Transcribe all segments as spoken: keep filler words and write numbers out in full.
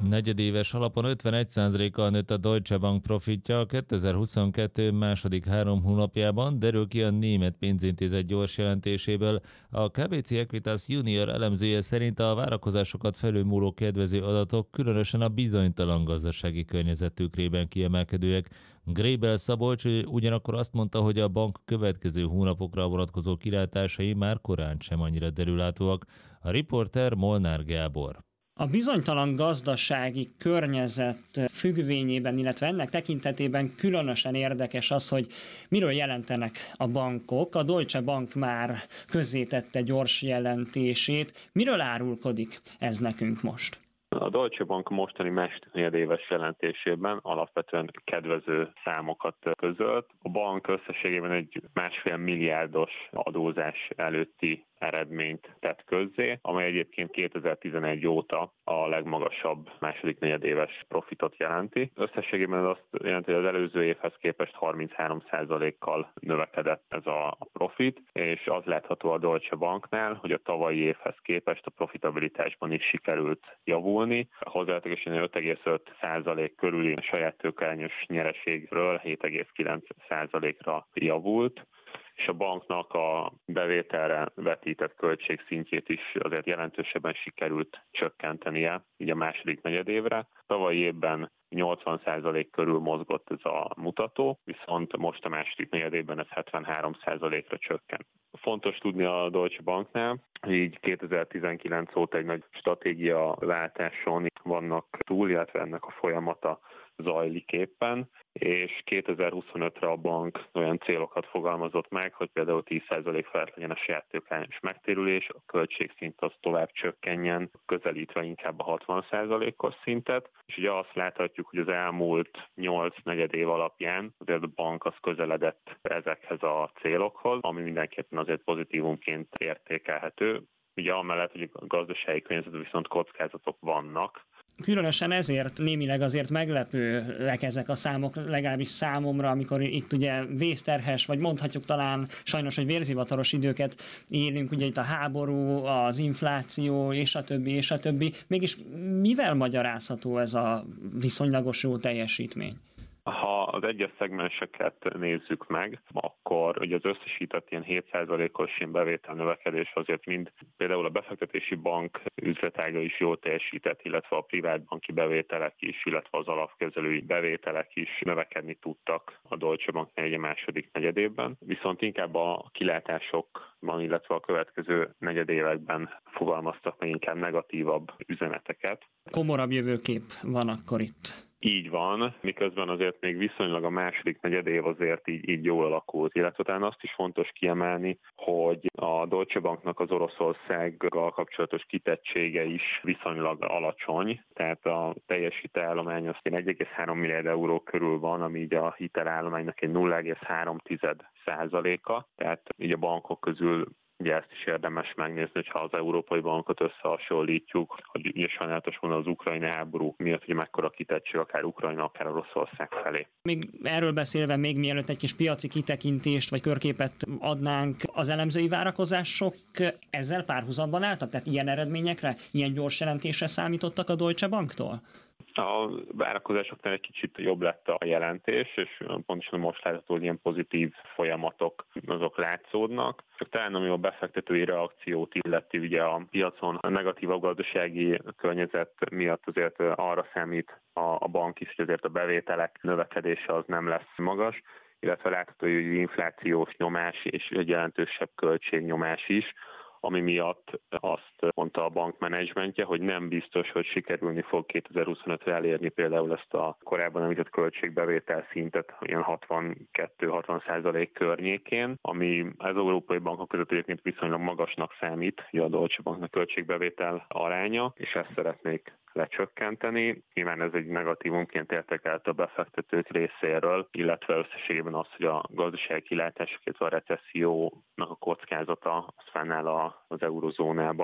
Negyedéves alapon ötvenegy százalékkal nőtt a Deutsche Bank profitja a kétezer-huszonkettő második három hónapjában, derül ki a német pénzintézet gyors jelentéséből. A ká bé cé Equitas Junior elemzője szerint a várakozásokat felülmúló kedvező adatok különösen a bizonytalan gazdasági környezet tükrében kiemelkedőek. Grébel Szabolcs ugyanakkor azt mondta, hogy a bank következő hónapokra vonatkozó kilátásai már korán sem annyira derülátóak. A riporter Molnár Gábor. A bizonytalan gazdasági környezet függvényében, illetve ennek tekintetében különösen érdekes az, hogy miről jelentenek a bankok. A Deutsche Bank már közzétette gyors jelentését. Miről árulkodik ez nekünk most? A Deutsche Bank mostani második negyedéves jelentésében alapvetően kedvező számokat közölt. A bank összességében egy másfél milliárdos adózás előtti eredményt tett közzé, amely egyébként kétezer-tizenegy óta a legmagasabb második negyedéves profitot jelenti. Összességében azt jelenti, hogy az előző évhez képest harminchárom százalékkal növekedett ez a profit, és az látható a Deutsche Banknál, hogy a tavalyi évhez képest a profitabilitásban is sikerült javulni. Hozzátékesen öt egész öt százalék körüli saját tőkearányos nyereségről hét egész kilenc százalékra javult, és a banknak a bevételre vetített költség szintjét is azért jelentősebben sikerült csökkentenie, így a második negyedévre. Tavalyi évben nyolcvan százalék körül mozgott ez a mutató, viszont most a második negyedében ez hetvenhárom százalékra csökkent. Fontos tudni a Deutsche Banknál, így kétezer-tizenkilenc óta egy nagy stratégiaváltáson vannak túl, illetve ennek a folyamata zajlik éppen, és kétezer-huszonötre a bank olyan célokat fogalmazott meg, hogy például tíz százalék felett legyen a saját tőkearányos megtérülés, a költségszint az tovább csökkenjen, közelítve inkább a hatvan százalékos szintet, és ugye azt láthatjuk, hogy az elmúlt nyolc negyed év alapján azért a bank az közeledett ezekhez a célokhoz, ami mindenképpen azért pozitívumként értékelhető. Ugye amellett, hogy a gazdasági környezetben viszont kockázatok vannak. Különösen ezért némileg azért meglepőek ezek a számok, legalábbis számomra, amikor itt ugye vészterhes, vagy mondhatjuk talán sajnos, hogy vérzivataros időket élünk, ugye itt a háború, az infláció, és a többi, és a többi. Mégis mivel magyarázható ez a viszonylagos jó teljesítmény? Ha az egyes szegmenseket nézzük meg, akkor ugye az összesített ilyen hét százalékos ilyen bevétel növekedés azért mind például a befektetési bank üzletága is jól teljesített, illetve a privátbanki bevételek is, illetve az alapkezelői bevételek is növekedni tudtak a Deutsche Banknál egy második negyedévben. Viszont inkább a kilátásokban, illetve a következő negyedévekben fogalmaztak meg inkább negatívabb üzeneteket. Komorabb jövőkép van akkor itt. Így van, miközben azért még viszonylag a második negyedév azért így, így jól alakult. Illetve talán azt is fontos kiemelni, hogy a Deutsche Banknak az Oroszországgal kapcsolatos kitettsége is viszonylag alacsony, tehát a teljes hitelállomány az egy egész három milliárd euró körül van, ami így a hitelállománynak egy nulla egész három százaléka, tehát így a bankok közül ugye ezt is érdemes megnézni, hogyha az Európai Bankot összehasonlítjuk, hogy ugye sajnálatos volna az ukrajnai háború miatt, hogy mekkora kitettség akár Ukrajna, akár Oroszország felé. Még erről beszélve, még mielőtt egy kis piaci kitekintést vagy körképet adnánk, az elemzői várakozások ezzel párhuzamban álltak? Tehát ilyen eredményekre, ilyen gyors jelentésre számítottak a Deutsche Banktól? A várakozásoknál egy kicsit jobb lett a jelentés, és pontosan most látható, hogy ilyen pozitív folyamatok azok látszódnak. Csak talán ami a befektetői reakciót illeti, ugye a piacon a negatívabb gazdasági környezet miatt azért arra számít a bank is, hogy azért a bevételek növekedése az nem lesz magas, illetve látható, hogy inflációs nyomás és egy jelentősebb költségnyomás is, ami miatt azt mondta a bank menedzsmentje, hogy nem biztos, hogy sikerülni fog kétezer-huszonötre elérni például ezt a korábban említett költségbevétel szintet, ilyen hatvankettő-hatvan százalék környékén, ami az európai bankok között egyébként viszonylag magasnak számít, a Deutsche Banknak költségbevétel aránya, és ezt szeretnék lecsökkenteni. Nyilván ez egy negatívumként értékelte a befektetők részéről, illetve összességében az, hogy a gazdasági kilátások, illetve a recessziónak a kockázata az fennáll az eurozónában.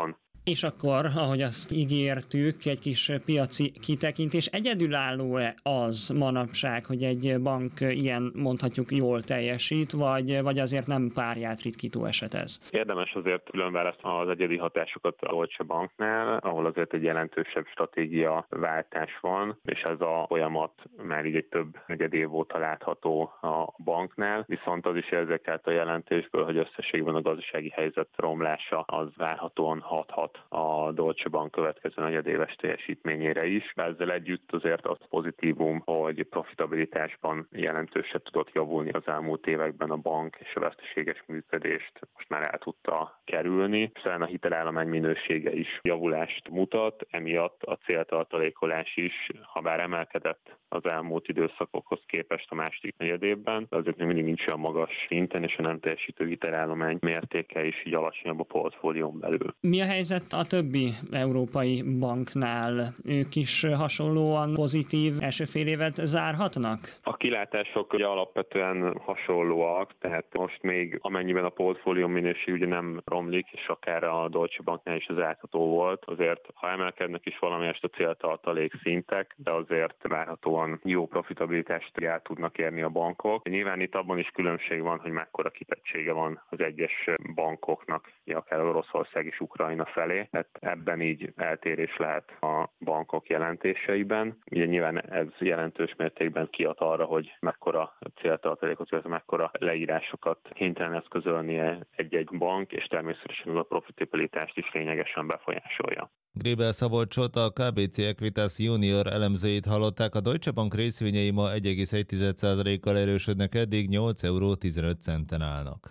És akkor, ahogy azt ígértük, egy kis piaci kitekintés. Egyedülálló-e az manapság, hogy egy bank ilyen, mondhatjuk, jól teljesít, vagy, vagy azért nem párját ritkító eset ez? Érdemes azért különválasztani az egyedi hatásokat a Deutsche Banknál, ahol azért egy jelentősebb stratégia váltás van, és ez a folyamat már így egy több negyed év óta látható a banknál, viszont az is érzékelt a jelentésből, hogy összességben a gazdasági helyzet romlása az várhatóan hathat a Deutsche Bank következő negyedéves teljesítményére is. Ezzel együtt azért az pozitívum, hogy profitabilitásban jelentősen tudott javulni az elmúlt években a bank, és a veszteséges működést most már el tudta kerülni. Talán a hitelállomány minősége is javulást mutat, emiatt a céltartalékolás is, ha bár emelkedett az elmúlt időszakokhoz képest a második negyedévben, de azért még mindig nincs olyan magas szinten, és a nem teljesítő hitelállomány mértéke is így alacsonyabb a portfólión belül. Mi a helyzet a többi európai banknál? Ők is hasonlóan pozitív első fél évet zárhatnak? A kilátások ugye alapvetően hasonlóak, tehát most még amennyiben a portfólió minőség ugye nem romlik, és akár a Deutsche Banknál is az átható volt, azért ha emelkednek is valamelyest a céltartalék szintek, de azért várhatóan jó profitabilitást el tudnak érni a bankok. Nyilván itt abban is különbség van, hogy mekkora kitettsége van az egyes bankoknak, akár Oroszország és Ukrajna felé. Tehát ebben így eltérés lehet a bankok jelentéseiben. Ugye nyilván ez jelentős mértékben kiad arra, hogy mekkora céltartalékot, vagy mekkora leírásokat kénytelen eszközölnie egy-egy bank, és természetesen a profitabilitást is lényegesen befolyásolja. Grébel Szabolcsot, a ká bé cé Equitas Junior elemzőit hallották. A Deutsche Bank részvényei ma egy egész egy százalékkal erősödnek, eddig nyolc euró tizenöt centen állnak.